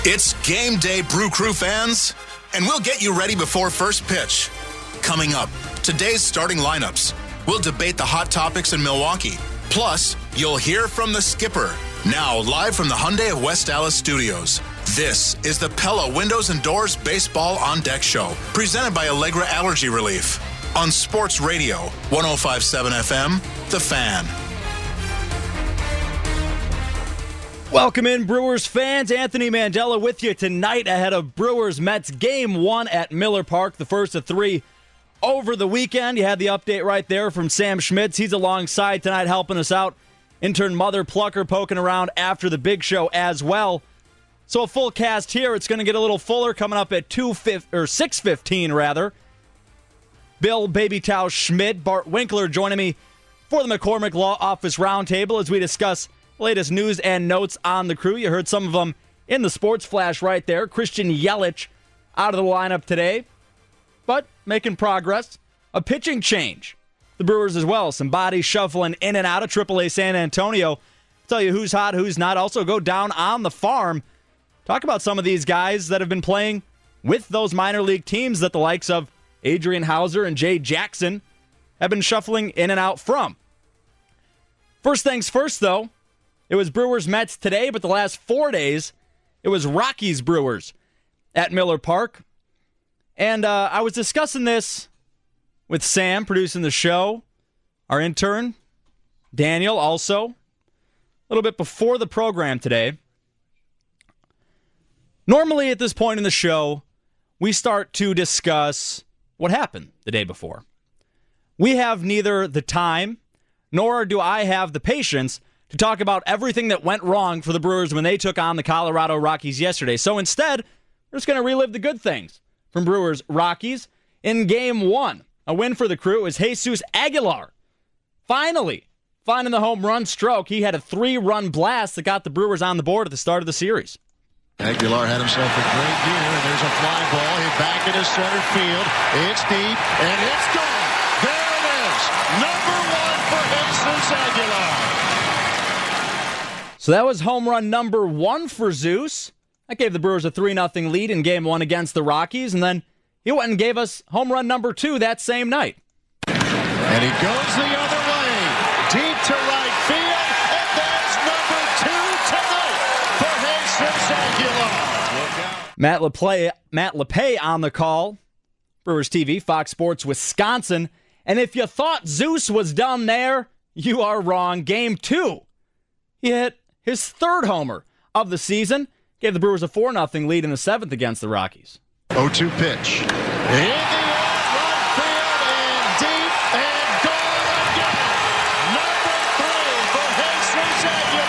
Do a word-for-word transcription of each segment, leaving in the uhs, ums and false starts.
It's game day, Brew Crew fans, and we'll get you ready before first pitch. Coming up, today's starting lineups. We'll debate the hot topics in Milwaukee. Plus, you'll hear from the skipper. Now, live from the Hyundai of West Dallas studios. This is the Pella Windows and Doors Baseball on Deck Show, presented by Allegra Allergy Relief on Sports Radio, one oh five point seven F M, The Fan. Welcome in, Brewers fans. Anthony Mandela with you tonight ahead of Brewers-Mets Game one at Miller Park, the first of three over the weekend. You had the update right there from Sam Schmitz. He's alongside tonight helping us out. Intern Mother Plucker poking around after the big show as well. So a full cast here. It's going to get a little fuller coming up at two or six fifteen rather. Bill Baby Towel Schmidt, Bart Winkler joining me for the McCormick Law Office Roundtable as we discuss latest news and notes on the Crew. You heard some of them in the Sports Flash right there. Christian Yelich out of the lineup today, but making progress. A pitching change. The Brewers as well. Some bodies shuffling in and out of triple A San Antonio. Tell you who's hot, who's not. Also go down on the farm. Talk about some of these guys that have been playing with those minor league teams that the likes of Adrian Hauser and Jay Jackson have been shuffling in and out from. First things first, though. It was Brewers-Mets today, but the last four days, it was Rockies-Brewers at Miller Park. And uh, I was discussing this with Sam, producing the show, our intern, Daniel, also, a little bit before the program today. Normally, at this point in the show, we start to discuss what happened the day before. We have neither the time, nor do I have the patience to talk about everything that went wrong for the Brewers when they took on the Colorado Rockies yesterday. So instead, we're just going to relive the good things from Brewers-Rockies. In Game one, a win for the Crew is Jesus Aguilar. Finally, finding the home run stroke. He had a three-run blast that got the Brewers on the board at the start of the series. Aguilar had himself a great year, and there's a fly ball hit back into center field. It's deep, and it's gone. There it is. Number one for Jesus Aguilar. So that was home run number one for Zeus. That gave the Brewers a three nothing lead in Game one against the Rockies, and then he went and gave us home run number two that same night. And he goes the other way, deep to right field, and there's number two tonight for Jesus Aguilar. Matt LePay, Matt LePay on the call. Brewers T V, Fox Sports, Wisconsin. And if you thought Zeus was done there, you are wrong. Game two, he hit his third homer of the season. Gave the Brewers a four nothing lead in the seventh against the Rockies. oh two pitch. In the air, right field, and deep, and gone again. Number three for Jesus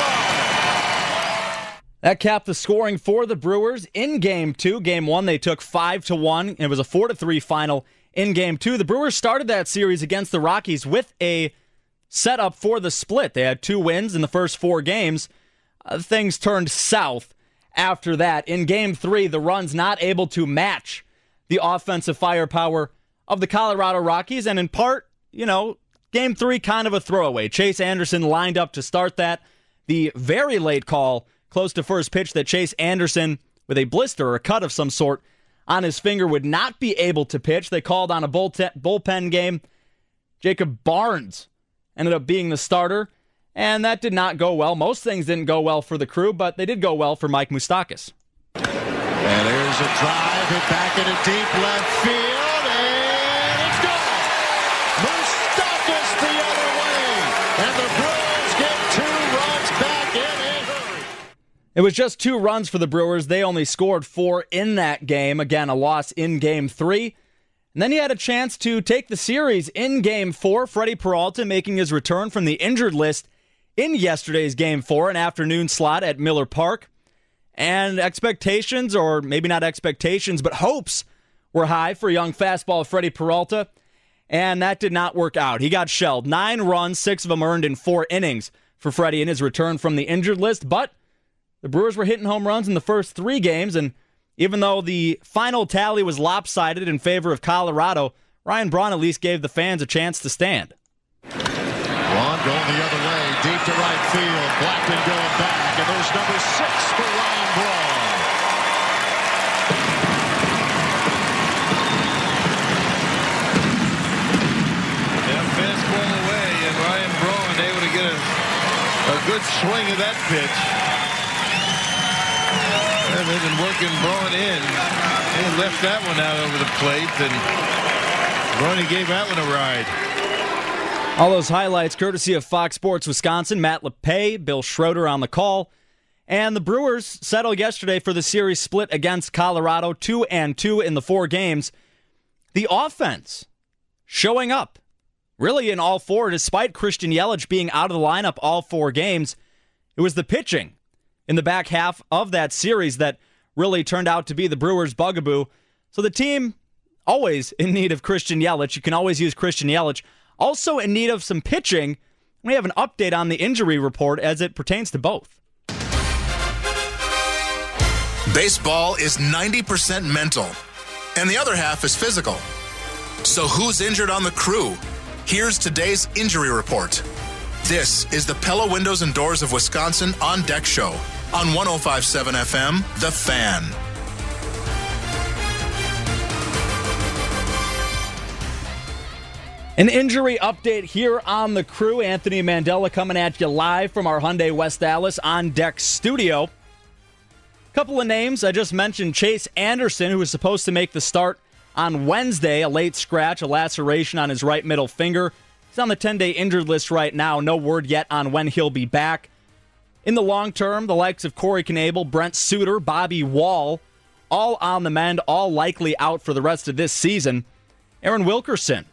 Aguilar. That capped the scoring for the Brewers in Game two. Game one, they took five to one. It was a four to three final in Game two. The Brewers started that series against the Rockies with a setup for the split. They had two wins in the first four games. Uh, things turned south after that. In Game three, the runs not able to match the offensive firepower of the Colorado Rockies, and in part, you know, Game three kind of a throwaway. Chase Anderson lined up to start that. The very late call, close to first pitch, that Chase Anderson, with a blister or a cut of some sort on his finger, would not be able to pitch. They called on a bullpen game. Jacob Barnes ended up being the starter, and that did not go well. Most things didn't go well for the Crew, but they did go well for Mike Moustakas. And there's a drive hit back into deep left field, and it's gone. Moustakas the other way, and the Brewers get two runs back in a hurry. It was just two runs for the Brewers. They only scored four in that game. Again, a loss in Game three. And then he had a chance to take the series in Game four. Freddie Peralta making his return from the injured list in yesterday's Game four, an afternoon slot at Miller Park. And expectations, or maybe not expectations, but hopes were high for young fastball Freddie Peralta. And that did not work out. He got shelled. Nine runs, six of them earned in four innings for Freddie in his return from the injured list. But the Brewers were hitting home runs in the first three games, and even though the final tally was lopsided in favor of Colorado, Ryan Braun at least gave the fans a chance to stand. Braun going the other way, deep to right field. Blackman going back, and there's number six for Ryan Braun. swing of that pitch. And they've been working Braun in. They left that one out over the plate, and Braun gave that one a ride. All those highlights courtesy of Fox Sports Wisconsin. Matt LePay, Bill Schroeder on the call. And the Brewers settled yesterday for the series split against Colorado, two and two in the four games. The offense showing up really in all four, despite Christian Yelich being out of the lineup all four games. It was the pitching in the back half of that series that really turned out to be the Brewers' bugaboo. So the team always in need of Christian Yelich. You can always use Christian Yelich. Also in need of some pitching. We have an update on the injury report as it pertains to both. Baseball is ninety percent mental, and the other half is physical. So who's injured on the crew? Here's today's injury report. This is the Pella Windows and Doors of Wisconsin On Deck Show on one oh five point seven F M, The Fan. An injury update here on the crew. Anthony Mandela coming at you live from our Hyundai West Allis On Deck studio. Couple of names. I just mentioned Chase Anderson, who was supposed to make the start on Wednesday. A late scratch, a laceration on his right middle finger. He's on the ten-day injured list right now. No word yet on when he'll be back. In the long term, the likes of Corey Knebel, Brent Suter, Bobby Wall, all on the mend, all likely out for the rest of this season. Aaron Wilkerson,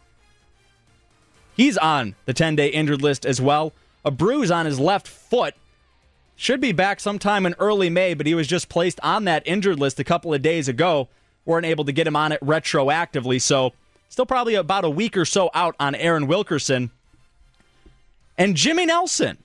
he's on the ten-day injured list as well. A bruise on his left foot. Should be back sometime in early May, but he was just placed on that injured list a couple of days ago. Weren't able to get him on it retroactively, so still probably about a week or so out on Aaron Wilkerson. And Jimmy Nelson.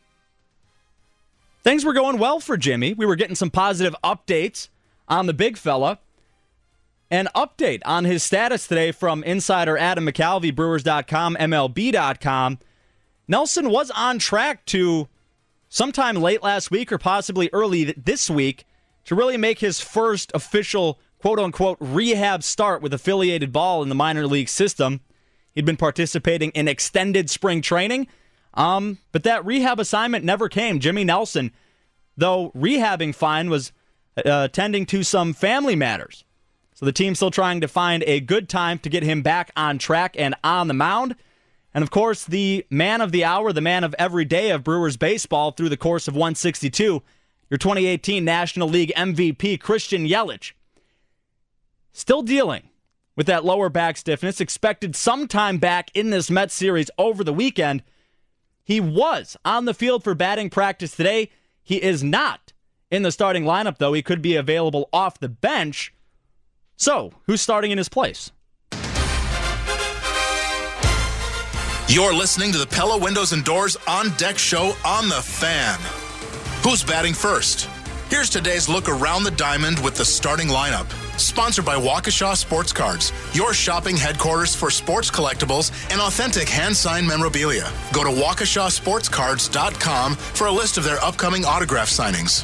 Things were going well for Jimmy. We were getting some positive updates on the big fella. An update on his status today from insider Adam McCalvey, Brewers dot com, M L B dot com. Nelson was on track to sometime late last week or possibly early this week to really make his first official quote-unquote rehab start with affiliated ball in the minor league system. He'd been participating in extended spring training, um, but that rehab assignment never came. Jimmy Nelson, though rehabbing fine, was uh, tending to some family matters. So the team's still trying to find a good time to get him back on track and on the mound. And, of course, the man of the hour, the man of every day of Brewers baseball through the course of one sixty-two, your twenty eighteen National League M V P, Christian Yelich, still dealing with that lower back stiffness, expected sometime back in this Mets series over the weekend. He was on the field for batting practice today. He is not in the starting lineup, though. He could be available off the bench. So, who's starting in his place? You're listening to the Pella Windows and Doors On Deck Show on The Fan. Who's batting first? Here's today's look around the diamond with the starting lineup. Sponsored by Waukesha Sports Cards, your shopping headquarters for sports collectibles and authentic hand-signed memorabilia. Go to Waukesha Sports Cards dot com for a list of their upcoming autograph signings.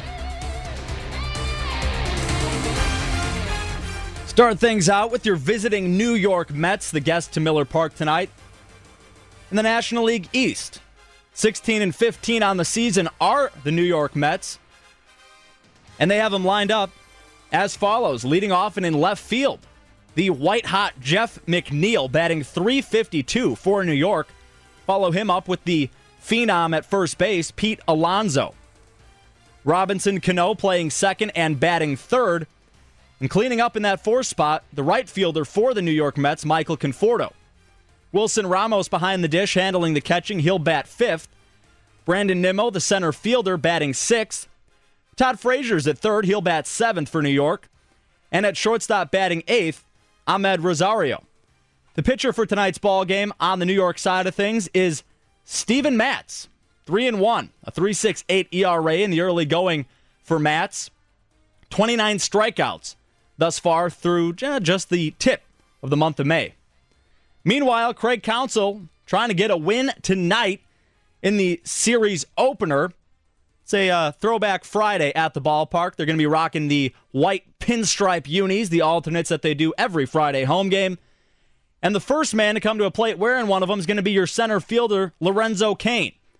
Start things out with your visiting New York Mets, the guest to Miller Park tonight. In the National League East, sixteen and fifteen on the season are the New York Mets. And they have them lined up as follows. Leading off and in left field, the white-hot Jeff McNeil batting three fifty-two for New York. Follow him up with the phenom at first base, Pete Alonso. Robinson Cano playing second and batting third. And cleaning up in that fourth spot, the right fielder for the New York Mets, Michael Conforto. Wilson Ramos behind the dish, handling the catching. He'll bat fifth. Brandon Nimmo, the center fielder, batting sixth. Todd Frazier's at third. He'll bat seventh for New York. And at shortstop, batting eighth, Ahmed Rosario. The pitcher for tonight's ball game on the New York side of things is Steven Matz. three and one, a three point six eight E R A in the early going for Matz. twenty-nine strikeouts thus far through just the tip of the month of May. Meanwhile, Craig Counsell trying to get a win tonight in the series opener. It's a uh, throwback Friday at the ballpark. They're going to be rocking the white pinstripe unis, the alternates that they do every Friday home game. And the first man to come to a plate wearing one of them is going to be your center fielder, Lorenzo Cain.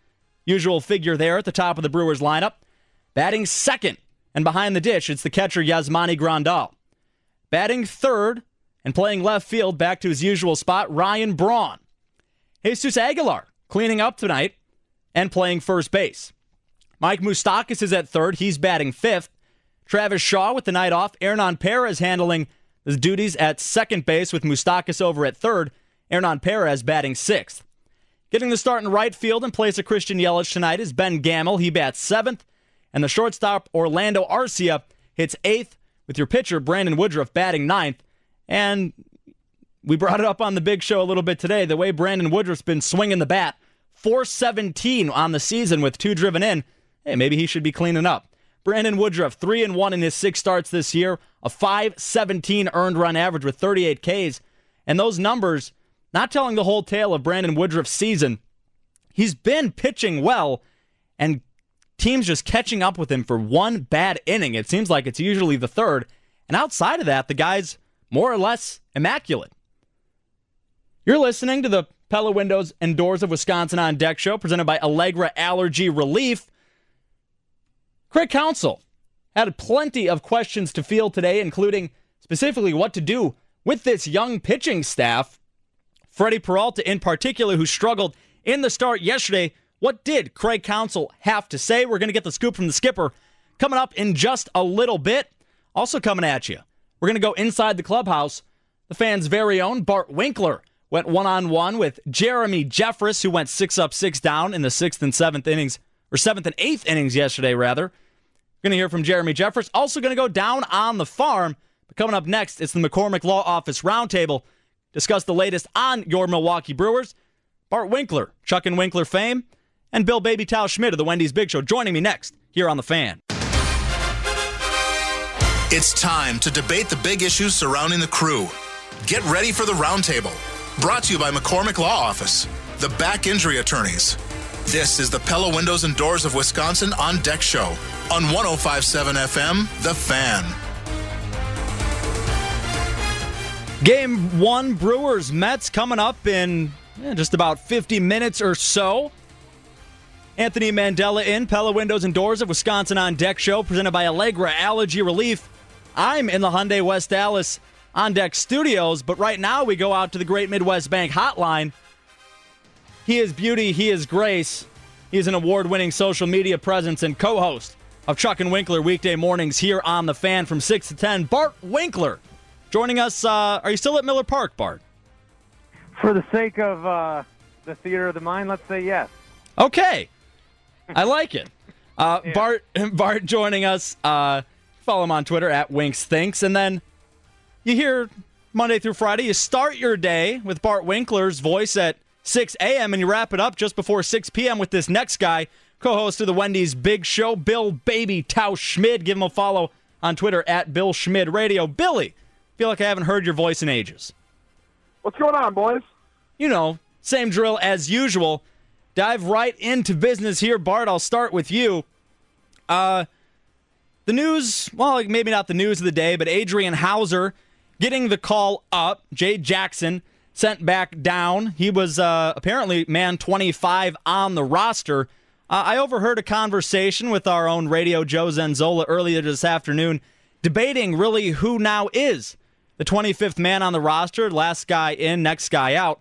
Usual figure there at the top of the Brewers lineup. Batting second and behind the dish, it's the catcher Yasmani Grandal. Batting third and playing left field back to his usual spot, Ryan Braun. Jesus Aguilar cleaning up tonight and playing first base. Mike Moustakas is at third. He's batting fifth. Travis Shaw with the night off. Hernan Perez handling his duties at second base with Moustakas over at third. Hernan Perez batting sixth. Getting the start in right field in place of Christian Yelich tonight is Ben Gamel. He bats seventh. And the shortstop, Orlando Arcia, hits eighth with your pitcher, Brandon Woodruff, batting ninth. And we brought it up on the big show a little bit today. The way Brandon Woodruff's been swinging the bat, four seventeen on the season with two driven in. Hey, maybe he should be cleaning up. Brandon Woodruff, three and one in his six starts this year, a five seventeen earned run average with thirty-eight Ks. And those numbers, not telling the whole tale of Brandon Woodruff's season. He's been pitching well, and teams just catching up with him for one bad inning. It seems like it's usually the third. And outside of that, the guy's more or less immaculate. You're listening to the Pella Windows and Doors of Wisconsin on Deck show, presented by Allegra Allergy Relief. Craig Counsell had plenty of questions to field today, including specifically what to do with this young pitching staff. Freddie Peralta in particular, who struggled in the start yesterday. What did Craig Counsell have to say? We're going to get the scoop from the skipper coming up in just a little bit. Also coming at you, we're going to go inside the clubhouse. The fans' very own Bart Winkler went one-on-one with Jeremy Jeffress, who went six up, six down in the sixth and seventh innings, or seventh and eighth innings yesterday, rather. We're going to hear from Jeremy Jeffress. Also going to go down on the farm. But coming up next, it's the McCormick Law Office Roundtable. Discuss the latest on your Milwaukee Brewers. Bart Winkler, Chuck and Winkler fame, and Bill Baby Tao Schmidt of the Wendy's Big Show joining me next here on The Fan. It's time to debate the big issues surrounding the Crew. Get ready for the Roundtable. Brought to you by McCormick Law Office, the back injury attorneys. This is the Pella Windows and Doors of Wisconsin on Deck Show on one oh five point seven F M, The Fan. Game one, Brewers-Mets coming up in eh, just about fifty minutes or so. Anthony Mandela in, Pella Windows and Doors of Wisconsin on Deck show, presented by Allegra Allergy Relief. I'm in the Hyundai West Dallas On Deck studios, but right now we go out to the Great Midwest Bank hotline. He is beauty, he is grace. He is an award-winning social media presence and co-host of Chuck and Winkler weekday mornings here on The Fan from six to ten. Bart Winkler joining us. Uh, are you still at Miller Park, Bart? For the sake of uh, the theater of the mind, let's say yes. Okay. I like it. Uh, yeah. Bart Bart joining us. Uh, follow him on Twitter at WinksThinks. And then you hear Monday through Friday, you start your day with Bart Winkler's voice at six a.m. and you wrap it up just before six p.m. with this next guy, co-host of the Wendy's Big Show, Bill Baby Tao Schmid. Give him a follow on Twitter at Bill Schmid Radio. Billy, feel like I haven't heard your voice in ages. What's going on, boys? You know, same drill as usual. Dive right into business here. Bart, I'll start with you. Uh, the news, well, maybe not the news of the day, but Adrian Hauser getting the call up. Jay Jackson sent back down. He was uh, apparently man twenty-five on the roster. Uh, I overheard a conversation with our own radio Joe Zenzola earlier this afternoon debating really who now is the twenty-fifth man on the roster, last guy in, next guy out.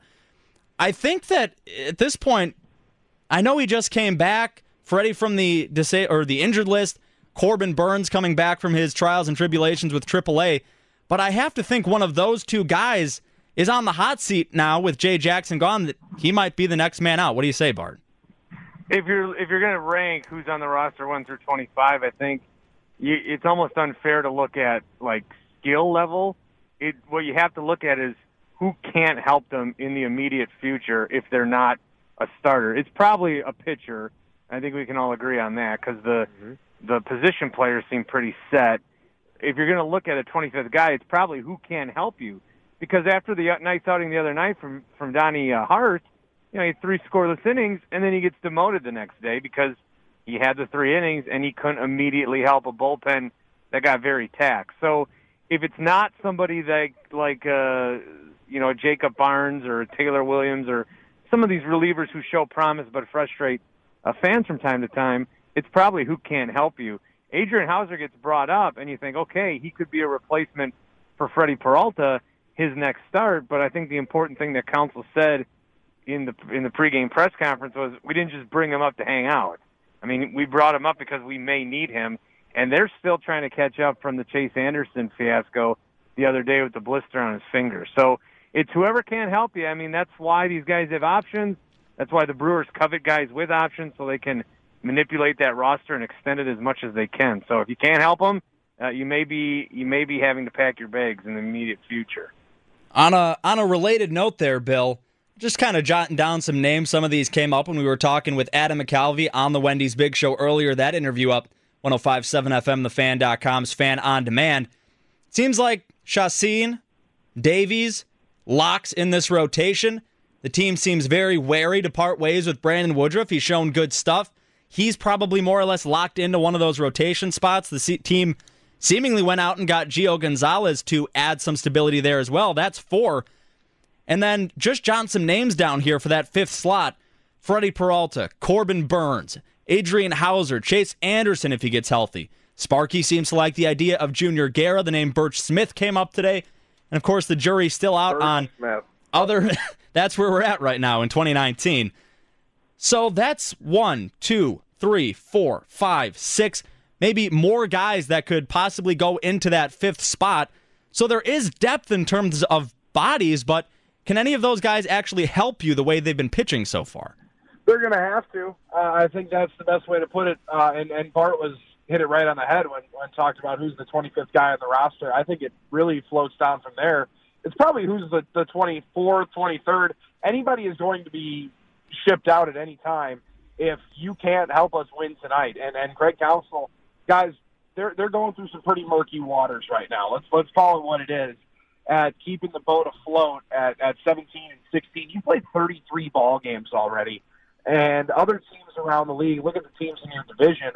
I think that at this point, I know he just came back, Freddie from the disa- or the injured list, Corbin Burns coming back from his trials and tribulations with triple A, but I have to think one of those two guys is on the hot seat now with Jay Jackson gone, that he might be the next man out. What do you say, Bart? If you're if you're going to rank who's on the roster one through twenty-five, I think you, it's almost unfair to look at like skill level. It what you have to look at is who can't help them in the immediate future if they're not a starter. It's probably a pitcher. I think we can all agree on that because the mm-hmm. the position players seem pretty set. If you're going to look at a twenty-fifth guy, it's probably who can help you. Because after the nice outing the other night from, from Donnie uh, Hart, you know, he had three scoreless innings, and then he gets demoted the next day because he had the three innings and he couldn't immediately help a bullpen that got very taxed. So if it's not somebody that, like, uh, you know, Jacob Barnes or Taylor Williams or some of these relievers who show promise but frustrate uh, fans from time to time, it's probably who can't help you. Adrian Hauser gets brought up, and you think, okay, he could be a replacement for Freddie Peralta his next start, but I think the important thing that Counsell said in the in the pregame press conference was we didn't just bring him up to hang out. I mean, we brought him up because we may need him, and they're still trying to catch up from the Chase Anderson fiasco the other day with the blister on his finger. So it's whoever can't help you. I mean, that's why these guys have options. That's why the Brewers covet guys with options so they can manipulate that roster and extend it as much as they can. So if you can't help them, uh, you may be you may be having to pack your bags in the immediate future. On a on a related note there, Bill, just kind of jotting down some names. Some of these came up when we were talking with Adam McCalvy on the Wendy's Big Show earlier. That interview up one oh five point seven F M, the fan dot com's Fan on Demand. Seems like Chacin, Davies, locks in this rotation. The team seems very wary to part ways with Brandon Woodruff. He's shown good stuff. He's probably more or less locked into one of those rotation spots. The se- team seemingly went out and got Gio Gonzalez to add some stability there as well. That's four. And then just jot some names down here for that fifth slot. Freddie Peralta, Corbin Burns, Adrian Hauser, Chase Anderson if he gets healthy. Sparky seems to like the idea of Junior Guerra. The name Birch Smith came up today. And, of course, the jury's still out Birch on Smith. other... That's where we're at right now in twenty nineteen. So that's one, two, three, four, five, six, maybe more guys that could possibly go into that fifth spot. So there is depth in terms of bodies, but can any of those guys actually help you the way they've been pitching so far? They're going to have to. Uh, I think that's the best way to put it. Uh, and, and Bart was hit it right on the head when, when talked about who's the twenty-fifth guy on the roster. I think it really floats down from there. It's probably who's the, the twenty-fourth, twenty-third. Anybody is going to be shipped out at any time if you can't help us win tonight. And and Craig Counsell, guys, they're they're going through some pretty murky waters right now. Let's let's call it what it is. At keeping the boat afloat at, at seventeen and sixteen, you played thirty-three ball games already. And other teams around the league, look at the teams in your division,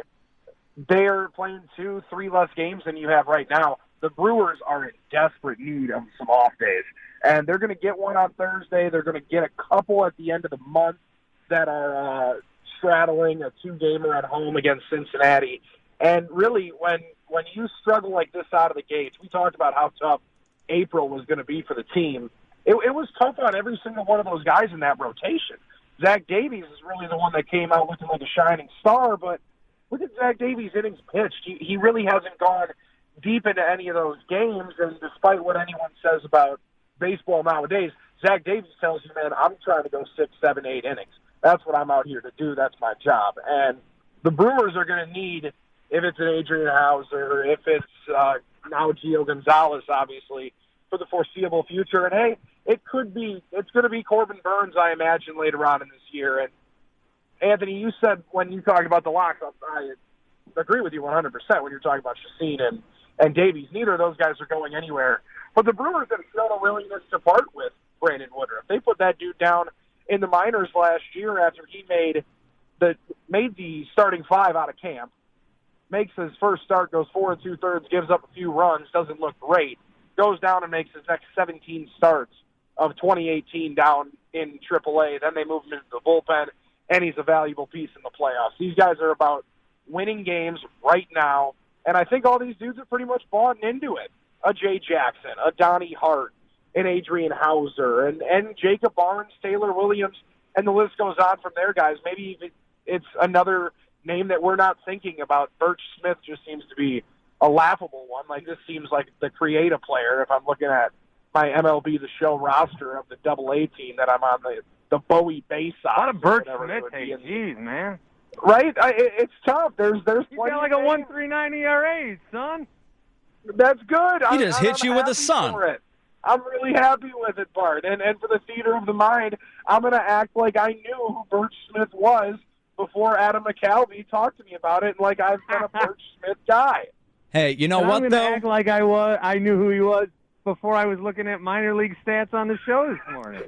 they're playing two, three less games than you have right now. The Brewers are in desperate need of some off days. And they're going to get one on Thursday. They're going to get a couple at the end of the month that are uh, straddling a two-gamer at home against Cincinnati. And really, when when you struggle like this out of the gates, we talked about how tough April was going to be for the team. It, it was tough on every single one of those guys in that rotation. Zach Davies is really the one that came out looking like a shining star, but look at Zach Davies' innings pitched. He, he really hasn't gone deep into any of those games, and despite what anyone says about baseball nowadays, Zach Davies tells you, man, I'm trying to go six, seven, eight innings. That's what I'm out here to do. That's my job. And the Brewers are going to need, if it's an Adrian Hauser, if it's uh, now Gio Gonzalez, obviously, for the foreseeable future. And, hey, it could be, it's going to be Corbin Burns, I imagine, later on in this year. And, Anthony, you said when you talked about the locks, I agree with you one hundred percent when you're talking about Chacin and, and Davies. Neither of those guys are going anywhere. But the Brewers have shown a willingness to part with Brandon Woodruff. They put that dude down in the minors last year after he made the made the starting five out of camp, makes his first start, goes four and two-thirds, gives up a few runs, doesn't look great, goes down and makes his next seventeen starts of twenty eighteen down in triple A. Then they move him into the bullpen, and he's a valuable piece in the playoffs. These guys are about winning games right now, and I think all these dudes are pretty much bought into it. A Jay Jackson, a Donnie Hart, an Adrian Hauser, and, and Jacob Barnes, Taylor Williams, and the list goes on from there, guys. Maybe it, it's another name that we're not thinking about. Birch Smith just seems to be a laughable one. Like, this seems like the creative player if I'm looking at my M L B The Show roster of the double A team that I'm on, the, the Bowie Bay side. A lot of Birch Smith, hey, geez, man. Right? I, it, it's tough. There's there's You got like a one point three nine E R A, son. That's good. He I, just I, hit I'm you with a happy sun. for it. I'm really happy with it, Bart. And and for the theater of the mind, I'm going to act like I knew who Birch Smith was before Adam McCalvy talked to me about it, and like I've been a Birch Smith guy. Hey, you know And what, I'm gonna though? act like I was. I knew who he was before I was looking at minor league stats on the show this morning.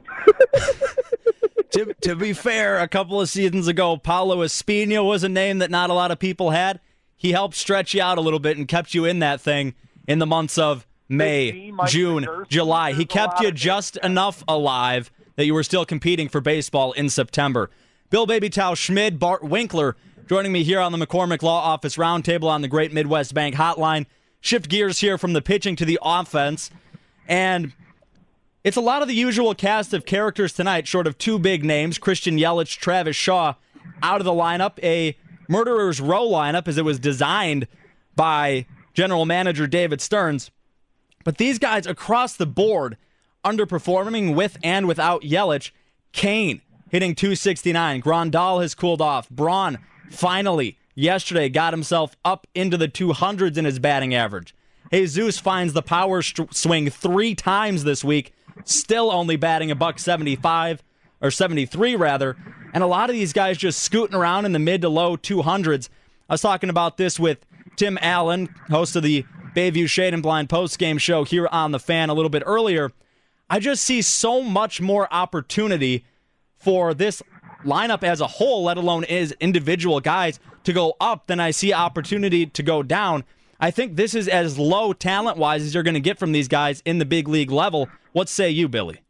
to, to be fair, a couple of seasons ago, Paulo Espino was a name that not a lot of people had. He helped stretch you out a little bit and kept you in that thing in the months of May, June, July. He kept you just enough alive that you were still competing for baseball in September. Bill Baby Tau Schmid, Bart Winkler, joining me here on the McCormick Law Office Roundtable on the Great Midwest Bank Hotline. Shift gears here from the pitching to the offense. And it's a lot of the usual cast of characters tonight, short of two big names, Christian Yelich, Travis Shaw, out of the lineup. A murderer's row lineup as it was designed by general manager David Stearns. But these guys across the board underperforming with and without Yelich. Kane hitting two sixty-nine. Grandal has cooled off. Braun finally yesterday got himself up into the two hundreds in his batting average. Jesus finds the power st- swing three times this week, still only batting a buck seventy-five, or seventy-three rather, and a lot of these guys just scooting around in the mid to low two hundreds. I was talking about this with Tim Allen, host of the Bayview Shade and Blind postgame show here on The Fan a little bit earlier. I just see so much more opportunity for this lineup as a whole, let alone as individual guys, to go up than I see opportunity to go down. I think this is as low talent-wise as you're going to get from these guys in the big league level. What say you, Billy?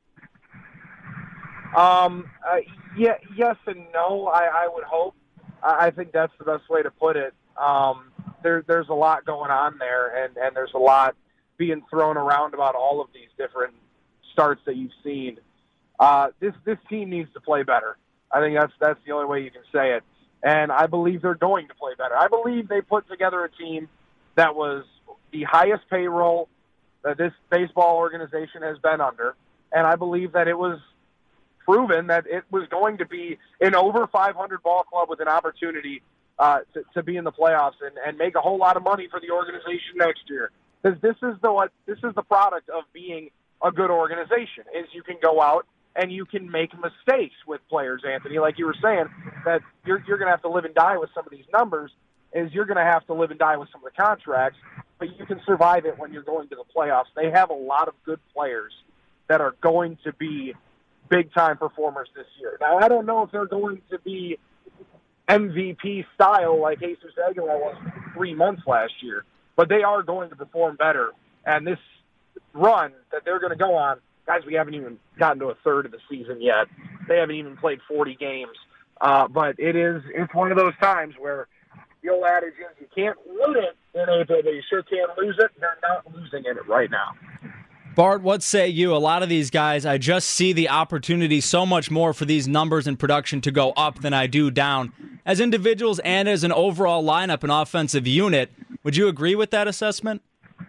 Um, uh, yeah, yes and no, I, I would hope. I, I think that's the best way to put it. Um, there, there's a lot going on there, and, and there's a lot being thrown around about all of these different starts that you've seen. Uh, this this team needs to play better. I think that's that's the only way you can say it. And I believe they're going to play better. I believe they put together a team that was the highest payroll that this baseball organization has been under. And I believe that it was proven that it was going to be an over five hundred ball club with an opportunity uh, to, to be in the playoffs and, and make a whole lot of money for the organization next year. Because this is the what this is the product of being a good organization, is you can go out and you can make mistakes with players, Anthony. Like you were saying, that you're, you're going to have to live and die with some of these numbers, is you're going to have to live and die with some of the contracts, but you can survive it when you're going to the playoffs. They have a lot of good players that are going to be big-time performers this year. Now, I don't know if they're going to be M V P style like Jesus Aguilar was for three months last year, but they are going to perform better. And this run that they're going to go on, guys, we haven't even gotten to a third of the season yet. They haven't even played forty games. Uh, but it is it's one of those times where the old adage is you can't win it in April, but you sure can't lose it. They're not losing in it right now. Bart, what say you? A lot of these guys, I just see the opportunity so much more for these numbers and production to go up than I do down. As individuals and as an overall lineup and offensive unit, would you agree with that assessment?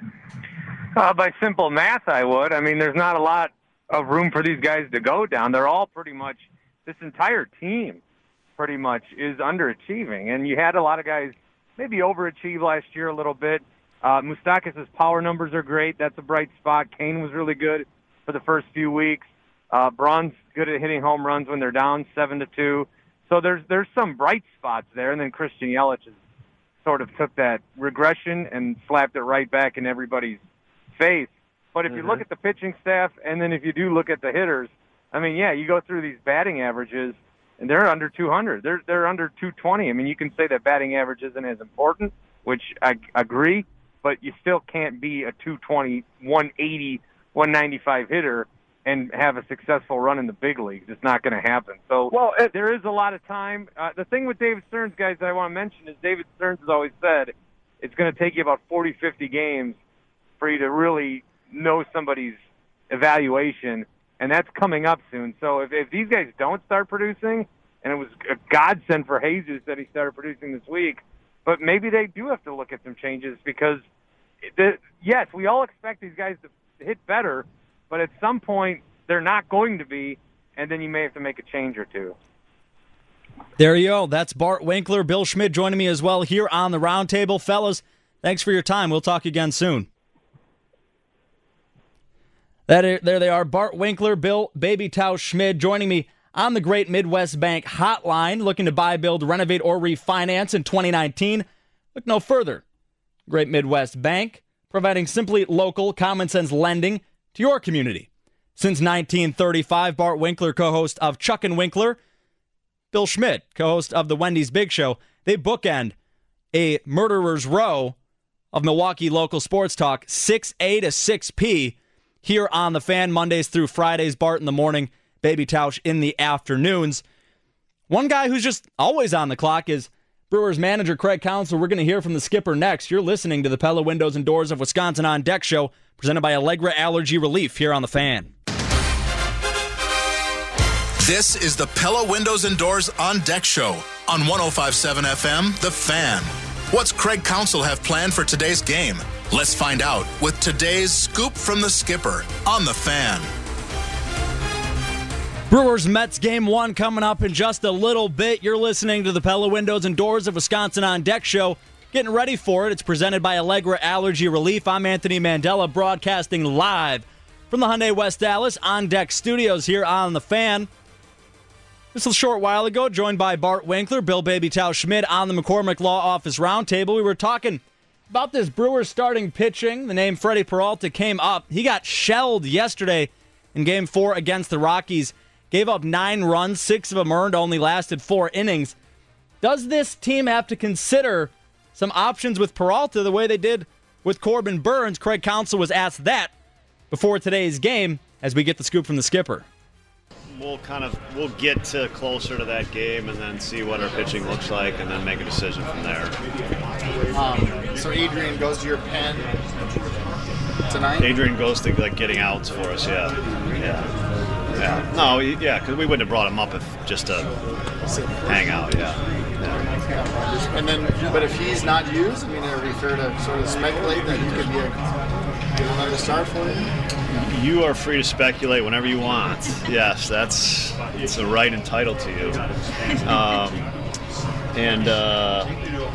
Uh, by simple math, I would. I mean, there's not a lot of room for these guys to go down. They're all pretty much, this entire team pretty much is underachieving. And you had a lot of guys maybe overachieve last year a little bit. Uh, Moustakas' power numbers are great. That's a bright spot. Kane was really good for the first few weeks. Uh, Braun's good at hitting home runs when they're down seven to two. So there's there's some bright spots there. And then Christian Yelich has sort of took that regression and slapped it right back in everybody's face. But if mm-hmm. you look at the pitching staff, and then if you do look at the hitters, I mean, yeah, you go through these batting averages, and they're under two hundred. They're they're under two twenty. I mean, you can say that batting average isn't as important, which I agree, but you still can't be a two twenty, one eighty, one ninety-five hitter and have a successful run in the big leagues. It's not going to happen. So well, it, there is a lot of time. Uh, the thing with David Stearns, guys, that I want to mention is David Stearns has always said it's going to take you about forty, fifty games for you to really know somebody's evaluation, and that's coming up soon. So if, if these guys don't start producing, and it was a godsend for Jesus that he started producing this week, but maybe they do have to look at some changes because, the, yes, we all expect these guys to hit better, but at some point they're not going to be, and then you may have to make a change or two. There you go. That's Bart Winkler. Bill Schmid joining me as well here on the Roundtable. Fellas, thanks for your time. We'll talk again soon. That, there they are, Bart Winkler, Bill Baby Tau Schmid joining me on the Great Midwest Bank Hotline, looking to buy, build, renovate, or refinance in twenty nineteen. Look no further. Great Midwest Bank, providing simply local, common-sense lending to your community. Since nineteen thirty-five, Bart Winkler, co-host of Chuck and Winkler, Bill Schmid, co-host of the Wendy's Big Show, they bookend a murderer's row of Milwaukee local sports talk, six A to six P, here on The Fan, Mondays through Fridays. Bart in the morning, Baby Tausch in the afternoons. One guy who's just always on the clock is Brewers manager Craig Counsell. We're going to hear from the skipper next. You're listening to the Pella Windows and Doors of Wisconsin On Deck show, presented by Allegra Allergy Relief here on The Fan. This is the Pella Windows and Doors On Deck show on one oh five point seven F M, The Fan. What's Craig Counsell have planned for today's game? Let's find out with today's Scoop from the Skipper on The Fan. Brewers-Mets game one coming up in just a little bit. You're listening to the Pella Windows and Doors of Wisconsin On Deck show. Getting ready for it. It's presented by Allegra Allergy Relief. I'm Anthony Mandela, broadcasting live from the Hyundai West Dallas On Deck studios here on The Fan. Just a short while ago, joined by Bart Winkler, Bill Baby Tau Schmidt on the McCormick Law Office Roundtable. We were talking about this Brewers starting pitching. The name Freddie Peralta came up. He got shelled yesterday in Game four against the Rockies. Gave up nine runs, six of them earned, only lasted four innings. Does this team have to consider some options with Peralta the way they did with Corbin Burns? Craig Counsell was asked that before today's game as we get the scoop from the skipper. We'll kind of we'll get to closer to that game and then see what our pitching looks like and then make a decision from there. Um, so Adrian goes to your pen tonight? Adrian goes to like getting outs for us, yeah. Yeah. Yeah. No, yeah, because we wouldn't have brought him up if just to hang out, yeah. yeah. And then, but if he's not used, I mean, are we fair to sort of speculate that he could be a get another start for you? You are free to speculate whenever you want. Yes, that's it's a right entitled to you. Um, and uh,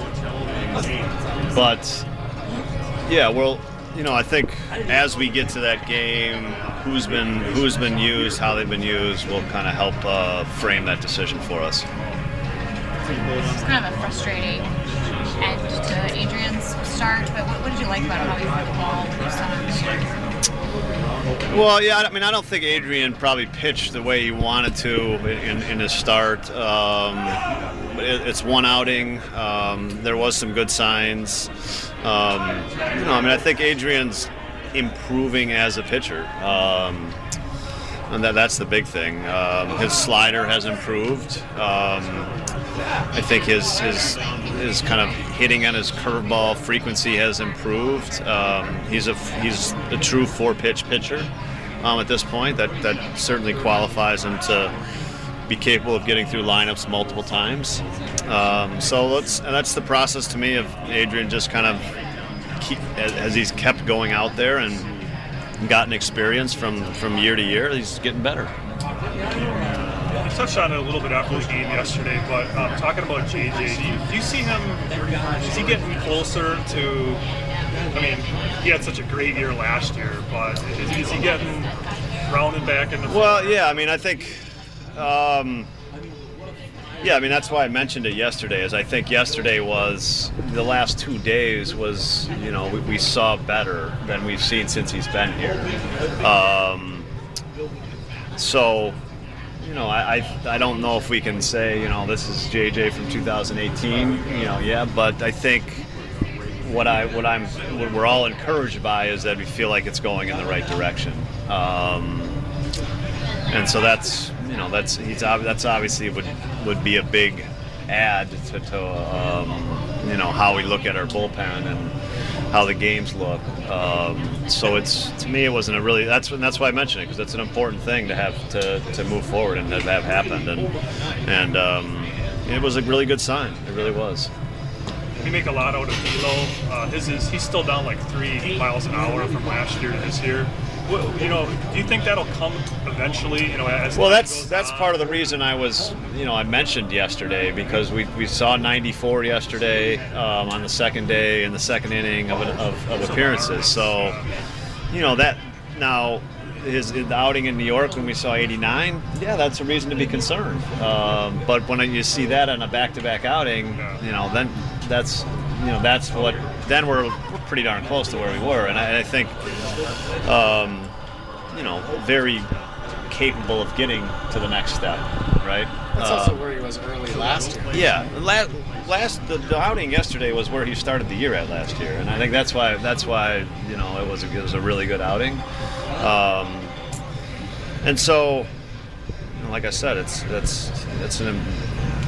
but yeah, well, you know, I think as we get to that game, who's been who's been used, how they've been used, will kind of help uh, frame that decision for us. It's kind of a frustrating end to Adrian's start, but what, what did you like about how he threw the ball when you saw him? Well, yeah, I mean, I don't think Adrian probably pitched the way he wanted to in, in his start. Um, it, it's one outing. Um, there was some good signs. Um, you know, I mean, I think Adrian's improving as a pitcher. Um, and that, that's the big thing. Um, his slider has improved. Um, I think his, his his kind of hitting on his curveball frequency has improved. Um, he's a he's a true four-pitch pitcher um, at this point. That that certainly qualifies him to be capable of getting through lineups multiple times. Um, so let's and that's the process to me of Adrian just kind of keep as, as he's kept going out there and gotten experience from from year to year. He's getting better. You touched on it a little bit after the game yesterday, but um, talking about J J, do you, do you see him, is he getting closer to, I mean, he had such a great year last year, but is, is he getting rounded back into Well, yeah, I mean, I think, um, yeah, I mean, that's why I mentioned it yesterday, is I think yesterday was, the last two days was, you know, we, we saw better than we've seen since he's been here. Um, so... You know, I, I I don't know if we can say, you know, this is J J from two thousand eighteen, you know, yeah, but I think what I what I'm what we're all encouraged by is that we feel like it's going in the right direction, um, and so that's you know that's he's that's obviously would would be a big add to, to um, you know how we look at our bullpen and how the games look. Um, so it's to me it wasn't a really that's that's why I mentioned it, because it's an important thing to have to, to move forward and to have happened, and and um, it was a really good sign. It really was. We make a lot out of Velo. Uh, his is he's still down like three miles an hour from last year to this year. What, you know, do you think that'll come eventually? You know, as well, that's goes that's on? part of the reason I was, you know, I mentioned yesterday, because we, we saw ninety-four yesterday um, on the second day in the second inning of, of, of appearances. So, you know, that now his, his outing in New York when we saw eighty-nine, yeah, that's a reason to be concerned. Um, but when you see that on a back-to-back outing, you know, then that's you know that's what then we're, we're pretty darn close to where we were, and I, I think. Um, you know, very capable of getting to the next step, right? That's uh, also where he was early last year. Yeah, last, last the, the outing yesterday was where he started the year at last year, and I think that's why that's why you know it was a, it was a really good outing. Um, and so, you know, like I said, it's it's it's an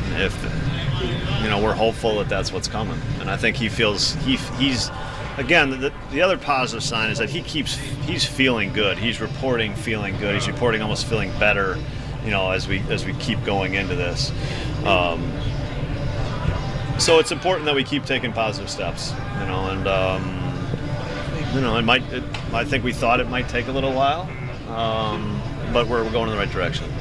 if you know, we're hopeful that that's what's coming. And I think he feels he he's again the the other positive sign is that he keeps he's feeling good. He's reporting feeling good. He's reporting almost feeling better, you know, as we as we keep going into this. Um, so it's important that we keep taking positive steps, you know, and um, you know, it might. It, I think we thought it might take a little while, um, but we're, we're going in the right direction.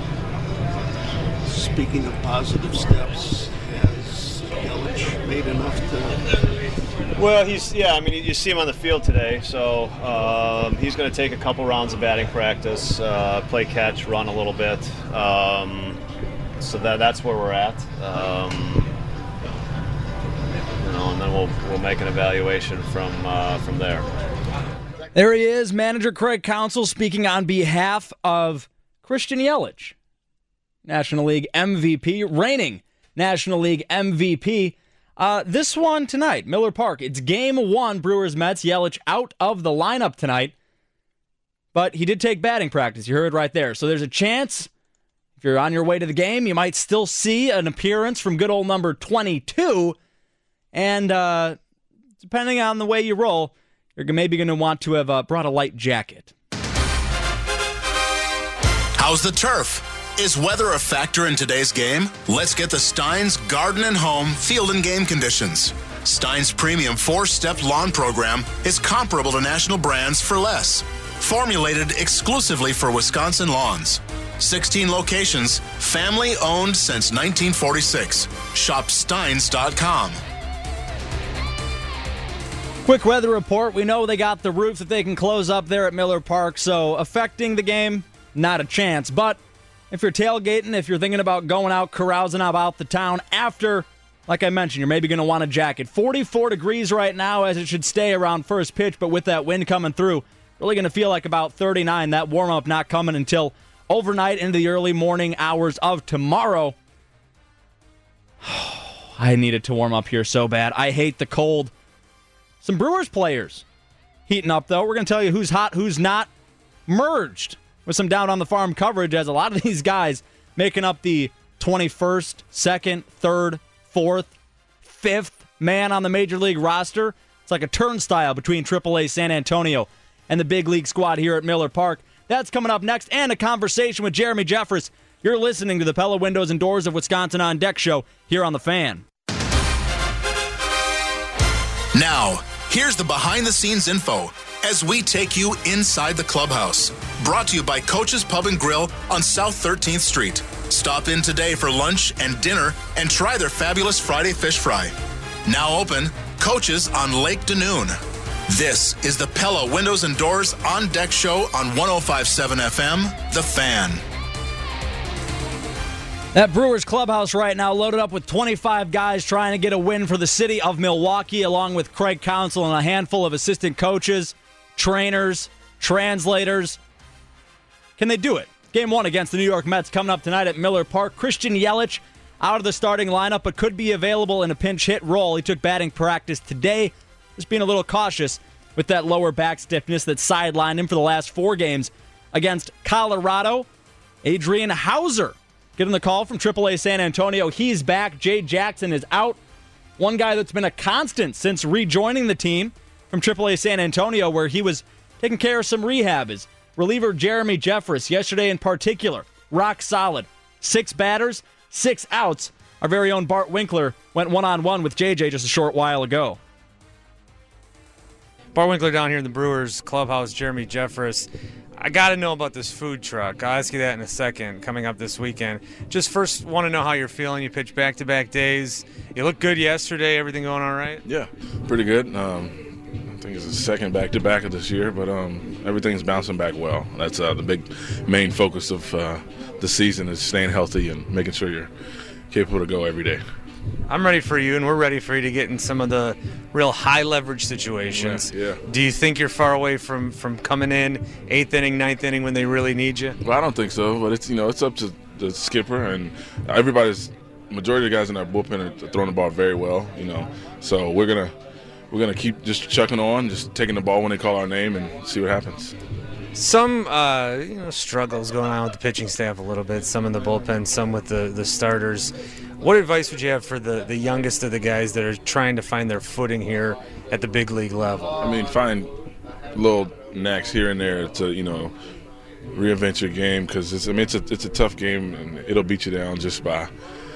Speaking of positive steps, has Yelich made enough to? Well, he's yeah. I mean, you see him on the field today, so um, he's going to take a couple rounds of batting practice, uh, play catch, run a little bit. Um, so that that's where we're at. Um, you know, and then we'll we'll make an evaluation from uh, from there. There he is, manager Craig Counsell, speaking on behalf of Christian Yelich, National League M V P, reigning National League M V P. Uh, this one tonight, Miller Park. It's game one, Brewers-Mets. Yelich out of the lineup tonight, but he did take batting practice. You heard right there. So there's a chance, if you're on your way to the game, you might still see an appearance from good old number twenty-two. And uh, depending on the way you roll, you're maybe going to want to have uh, brought a light jacket. How's the turf? Is weather a factor in today's game? Let's get the Steins Garden and Home Field and Game Conditions. Steins' premium four-step lawn program is comparable to national brands for less. Formulated exclusively for Wisconsin lawns. sixteen locations, family-owned since nineteen forty-six. Shop steins dot com. Quick weather report. We know they got the roof that they can close up there at Miller Park, so affecting the game, not a chance. But if you're tailgating, if you're thinking about going out, carousing about the town after, like I mentioned, you're maybe going to want a jacket. forty-four degrees right now, as it should stay around first pitch, but with that wind coming through, really going to feel like about thirty-nine. That warm-up not coming until overnight into the early morning hours of tomorrow. I needed to warm up here so bad. I hate the cold. Some Brewers players heating up, though. We're going to tell you who's hot, who's not, merged with some down on the farm coverage, as a lot of these guys making up the twenty-first, second, third, fourth, fifth man on the Major League roster. It's like a turnstile between triple A San Antonio and the big league squad here at Miller Park. That's coming up next, and a conversation with Jeremy Jeffress. You're listening to the Pella Windows and Doors of Wisconsin On Deck show here on The Fan. Now, here's the behind-the-scenes info as we take you inside the clubhouse. Brought to you by Coach's Pub and Grill on South thirteenth Street. Stop in today for lunch and dinner and try their fabulous Friday fish fry. Now open, Coach's on Lake Danoon. This is the Pella Windows and Doors On Deck show on one oh five point seven F M, The Fan. That Brewers clubhouse right now loaded up with twenty-five guys trying to get a win for the city of Milwaukee, along with Craig Counsell and a handful of assistant coaches, trainers, translators. Can they do it? Game one against the New York Mets coming up tonight at Miller Park. Christian Yelich out of the starting lineup, but could be available in a pinch hit role. He took batting practice today, just being a little cautious with that lower back stiffness that sidelined him for the last four games against Colorado. Adrian Hauser getting the call from triple A San Antonio. He's back. Jay Jackson is out. One guy that's been a constant since rejoining the team from triple A San Antonio, where he was taking care of some rehab, is reliever Jeremy Jeffress. Yesterday in particular, rock solid. Six batters, six outs. Our very own Bart Winkler went one-on-one with J J just a short while ago. Bart Winkler down here in the Brewers clubhouse, Jeremy Jeffress. I got to know about this food truck. I'll ask you that in a second, coming up this weekend. Just first want to know how you're feeling. You pitched back-to-back days. You looked good yesterday. Everything going all right? Yeah, pretty good. Um, I think it's the second back-to-back of this year, but um, everything's bouncing back well. That's uh, the big main focus of uh, the season, is staying healthy and making sure you're capable to go every day. I'm ready for you, and we're ready for you to get in some of the real high-leverage situations. Yeah, yeah. Do you think you're far away from, from coming in eighth inning, ninth inning when they really need you? Well, I don't think so, but it's you know it's up to the skipper, and everybody's majority of the guys in our bullpen are throwing the ball very well. You know, so we're gonna we're gonna keep just chucking on, just taking the ball when they call our name, and see what happens. Some uh, you know struggles going on with the pitching staff a little bit, some in the bullpen, some with the, the starters. What advice would you have for the, the youngest of the guys that are trying to find their footing here at the big league level? I mean, find little knacks here and there to, you know, reinvent your game, because it's I mean it's a it's a tough game, and it'll beat you down just by,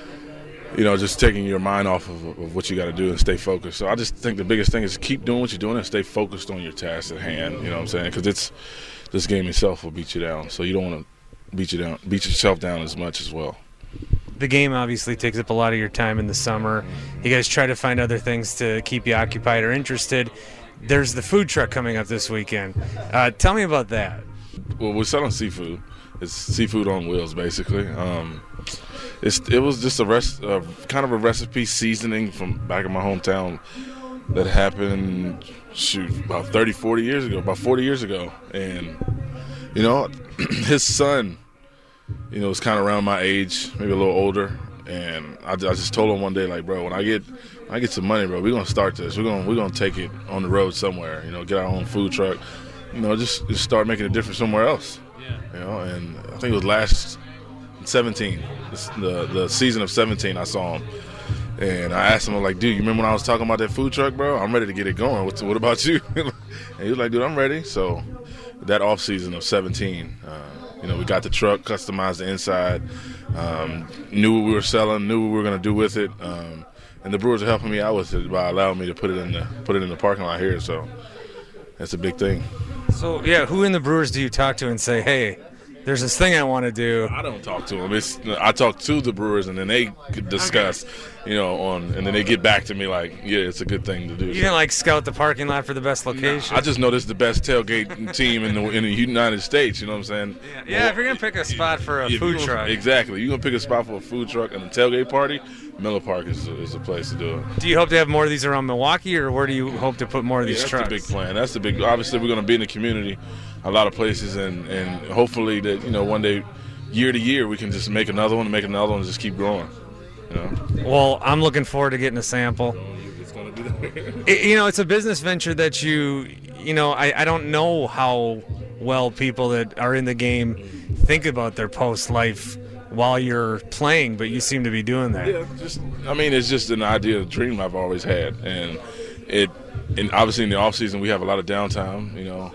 you know, just taking your mind off of, of what you got to do and stay focused. So I just think the biggest thing is keep doing what you're doing and stay focused on your task at hand. You know what I'm saying? Because it's this game itself will beat you down, so you don't want to beat you down, beat yourself down as much as well. The game obviously takes up a lot of your time in the summer. You guys try to find other things to keep you occupied or interested. There's the food truck coming up this weekend. Uh, tell me about that. Well, we're selling seafood. It's seafood on wheels, basically. Um, it's it was just a rest, uh, kind of a recipe seasoning from back in my hometown that happened, shoot, about thirty, forty years ago, about forty years ago. And, you know, his son, you know, was kind of around my age, maybe a little older. And I, I just told him one day, like, bro, when I get when I get some money, bro, we're going to start this. We're going we're gonna take it on the road somewhere, you know, get our own food truck. You know, just, just start making a difference somewhere else. Yeah. You know, and I think it was last seventeen, the the season of seventeen, I saw him. And I asked him, I'm like, dude, you remember when I was talking about that food truck, bro? I'm ready to get it going. What, what about you? And he was like, dude, I'm ready. So that off season of seventeen, uh, you know, we got the truck, customized the inside, um, knew what we were selling, knew what we were going to do with it. Um, and the Brewers are helping me out with it by allowing me to put it in the put it in the parking lot here. So that's a big thing. So, yeah, who in the Brewers do you talk to and say, hey, there's this thing I want to do? I don't talk to them. It's, I talk to the Brewers, and then they discuss, you know, on, and then they get back to me like, yeah, it's a good thing to do. You didn't, like, scout the parking lot for the best location? Nah, I just know this is the best tailgate team in the in the United States, you know what I'm saying? Yeah, yeah well, if you're going to pick a spot for a food gonna, truck. Exactly. You're going to pick a spot for a food truck and a tailgate party, Miller Park is a, is a place to do it. Do you hope to have more of these around Milwaukee, or where do you hope to put more of these yeah, that's trucks? That's the big plan. That's the big. Obviously, we're going to be in the community, a lot of places, and, and hopefully that, you know, one day, year to year, we can just make another one and make another one and just keep growing. You know? Well, I'm looking forward to getting a sample. It's going to be there. it, you know, it's a business venture that you, you know, I, I don't know how well people that are in the game think about their post-life while you're playing, but you seem to be doing that. Yeah, just I mean, it's just an idea, a dream I've always had, and it, and obviously in the off season we have a lot of downtime, you know,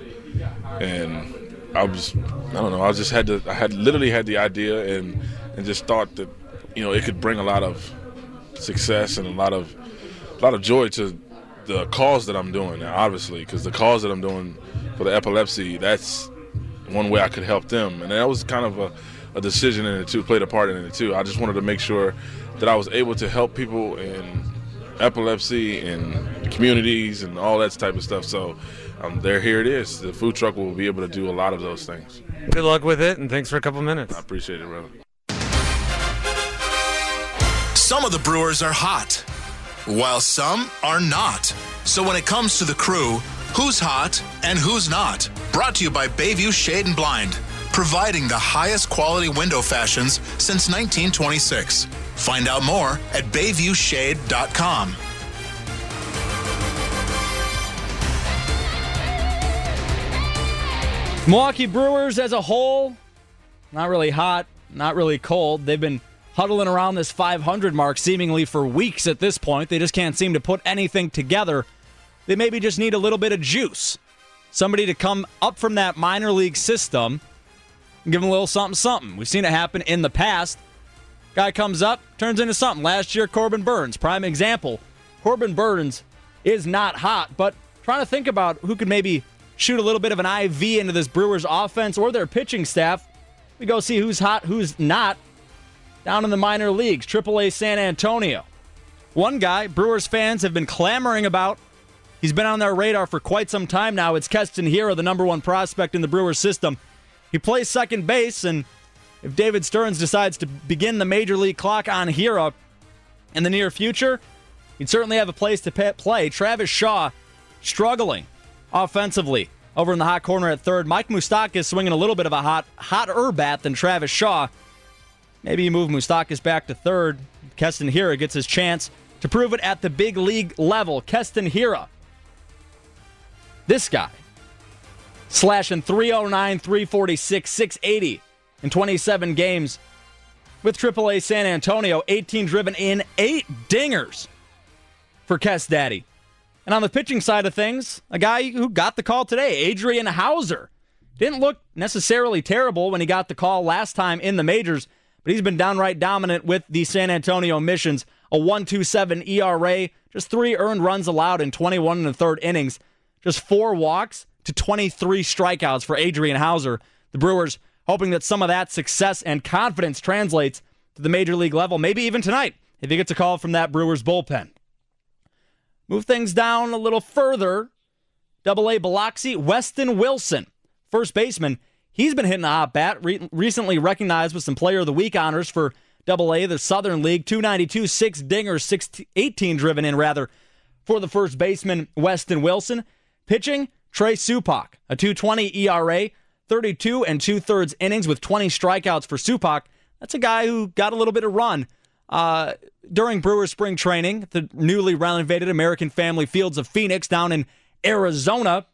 and I was, I don't know, I just had to, I had literally had the idea and and just thought that, you know, it could bring a lot of success and a lot of, a lot of joy to the cause that I'm doing now, obviously, because the cause that I'm doing for the epilepsy, that's one way I could help them, and that was kind of a. a decision in it too, played a part in it too. I just wanted to make sure that I was able to help people in epilepsy and communities and all that type of stuff. So um, there, here it is. The food truck will be able to do a lot of those things. Good luck with it, and thanks for a couple minutes. I appreciate it, brother. Some of the Brewers are hot, while some are not. So when it comes to the crew, who's hot and who's not? Brought to you by Bayview Shade and Blind, providing the highest quality window fashions since nineteen twenty-six. Find out more at bayview shade dot com. Milwaukee Brewers as a whole, not really hot, not really cold. They've been huddling around this five hundred mark seemingly for weeks at this point. They just can't seem to put anything together. They maybe just need a little bit of juice. Somebody to come up from that minor league system, give him a little something, something. We've seen it happen in the past. Guy comes up, turns into something. Last year, Corbin Burns, prime example. Corbin Burns is not hot, but trying to think about who could maybe shoot a little bit of an I V into this Brewers offense or their pitching staff. We go see who's hot, who's not down in the minor leagues, triple A San Antonio. One guy Brewers fans have been clamoring about. He's been on their radar for quite some time now. It's Keston Hiura, the number one prospect in the Brewers system. He plays second base, and if David Stearns decides to begin the major league clock on Hiura in the near future, he'd certainly have a place to play. Travis Shaw struggling offensively over in the hot corner at third. Mike Moustakas swinging a little bit of a hot, hotter bat than Travis Shaw. Maybe you move Moustakas back to third. Keston Hiura gets his chance to prove it at the big league level. Keston Hiura. This guy. slashing three oh nine, three forty-six, six eighty in twenty-seven games with triple A San Antonio. eighteen driven in, eight dingers for Kess Daddy. And on the pitching side of things, a guy who got the call today, Adrian Hauser. Didn't look necessarily terrible when he got the call last time in the majors, but he's been downright dominant with the San Antonio Missions. A one point two seven E R A, just three earned runs allowed in twenty-one and a third innings. Just four walks to twenty-three strikeouts for Adrian Hauser. The Brewers hoping that some of that success and confidence translates to the major league level, maybe even tonight, if he gets a call from that Brewers bullpen. Move things down a little further. Double A Biloxi, Weston Wilson, first baseman. He's been hitting a hot bat, re- recently recognized with some Player of the Week honors for Double A, the Southern League. two ninety-two, six dingers, six eighteen driven in, rather, for the first baseman, Weston Wilson. Pitching, Trey Supak, a two twenty E R A, thirty-two and two-thirds innings with twenty strikeouts for Supak. That's a guy who got a little bit of run uh, during Brewers spring training at the newly renovated American Family Fields of Phoenix down in Arizona.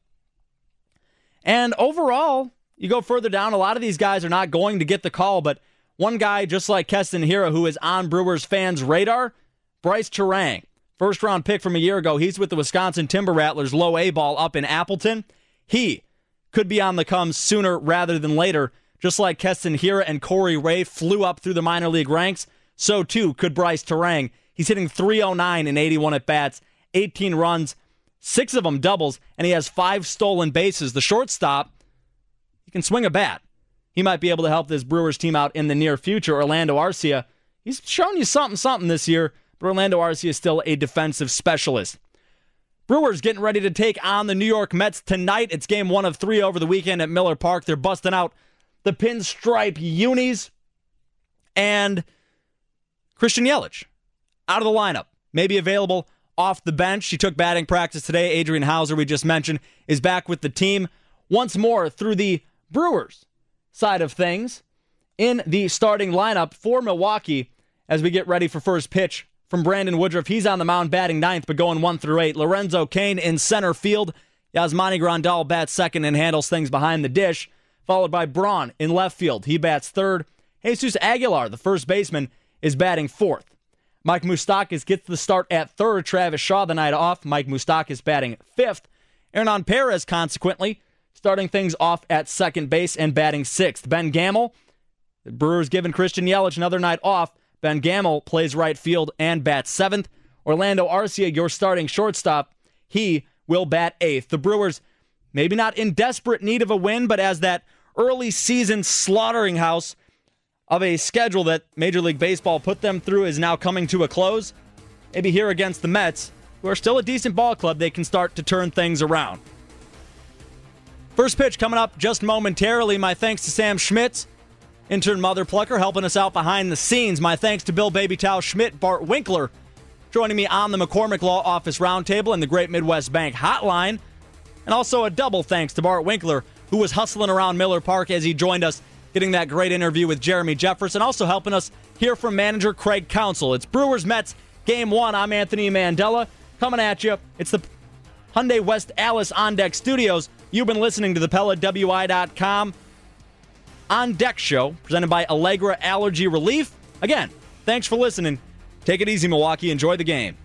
And overall, you go further down, a lot of these guys are not going to get the call, but one guy, just like Keston Hiura, who is on Brewers fans' radar, Bryce Turang. First-round pick from a year ago. He's with the Wisconsin Timber Rattlers, low A ball up in Appleton. He could be on the come sooner rather than later. Just like Keston Hiura and Corey Ray flew up through the minor league ranks, so too could Bryce Turang. He's hitting three oh nine in eighty-one at-bats, eighteen runs, six of them doubles, and he has five stolen bases. The shortstop, he can swing a bat. He might be able to help this Brewers team out in the near future. Orlando Arcia, he's shown you something, something this year, but Orlando Arcia is still a defensive specialist. Brewers getting ready to take on the New York Mets tonight. It's game one of three over the weekend at Miller Park. They're busting out the pinstripe unis. And Christian Yelich, out of the lineup, maybe available off the bench. He took batting practice today. Adrian Hauser, we just mentioned, is back with the team once more through the Brewers side of things in the starting lineup for Milwaukee as we get ready for first pitch from Brandon Woodruff. He's on the mound batting ninth, but going one through eight. Lorenzo Cain in center field. Yasmani Grandal bats second and handles things behind the dish, followed by Braun in left field. He bats third. Jesus Aguilar, the first baseman, is batting fourth. Mike Moustakas gets the start at third. Travis Shaw the night off. Mike Moustakas batting fifth. Hernan Perez, consequently, starting things off at second base and batting sixth. Ben Gamel, the Brewers giving Christian Yelich another night off. Ben Gamel plays right field and bats seventh. Orlando Arcia, your starting shortstop, he will bat eighth. The Brewers, maybe not in desperate need of a win, but as that early season slaughtering house of a schedule that Major League Baseball put them through is now coming to a close, maybe here against the Mets, who are still a decent ball club, they can start to turn things around. First pitch coming up just momentarily. My thanks to Sam Schmitz, intern Mother Plucker, helping us out behind the scenes. My thanks to Bill Babytow Schmidt, Bart Winkler, joining me on the McCormick Law Office Roundtable and the Great Midwest Bank Hotline. And also a double thanks to Bart Winkler, who was hustling around Miller Park as he joined us, getting that great interview with Jeremy Jefferson, also helping us hear from manager Craig Counsell. It's Brewers-Mets Game one. I'm Anthony Mandela, coming at you. It's the Hyundai West Allis On Deck Studios. You've been listening to the Pella W I dot com On Deck Show, presented by Allegra Allergy Relief. Again, thanks for listening. Take it easy, Milwaukee. Enjoy the game.